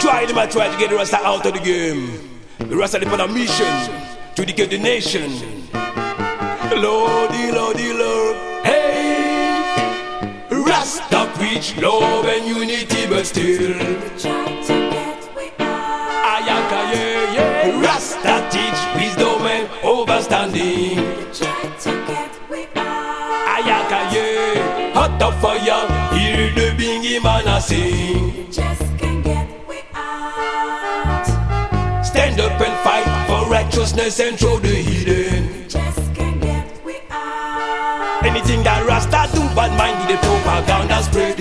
I try to get the Rasta out of the game. The Rasta live on a mission to educate the nation. Lordy, Lordy, Lord. Hey, Rasta preach love and unity, but still try to get we out. Ayaka, yeah, yeah. Rasta teach wisdom and overstanding. Try to get we out. Ayaka, yeah. Hot of fire, hear the bingy man a sing. Just can't get we out. Stand up and fight for righteousness and throw the hidden. Just can't get we out. Anything that Rasta do, bad mind do the propaganda spread.